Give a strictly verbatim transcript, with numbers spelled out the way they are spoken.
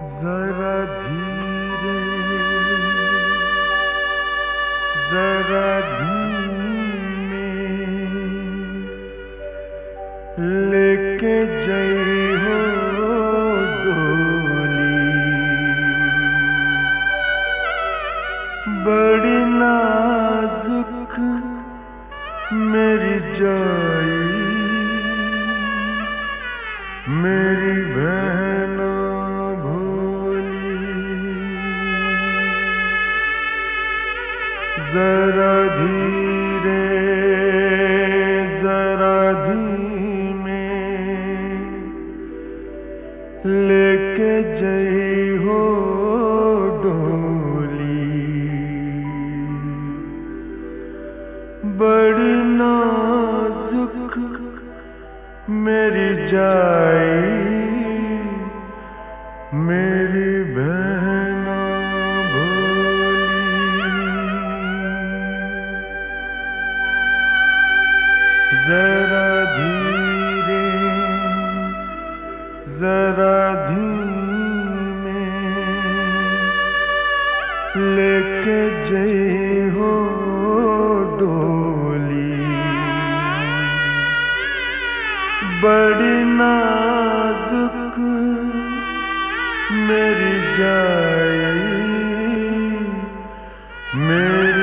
जरा धीरे जरा धीमे लेके जई हो डोली, बड़ी नाजुक मेरी जाई मेरी बहना जरा धीरे जरा धीमे लेके जई हो डोली, बड़ी नाजुक मेरी जाई मेरी बहना जरा धीरे जरा धीमे लेके जई हो डोली, बड़ी नाजुक मेरी जाई मेरी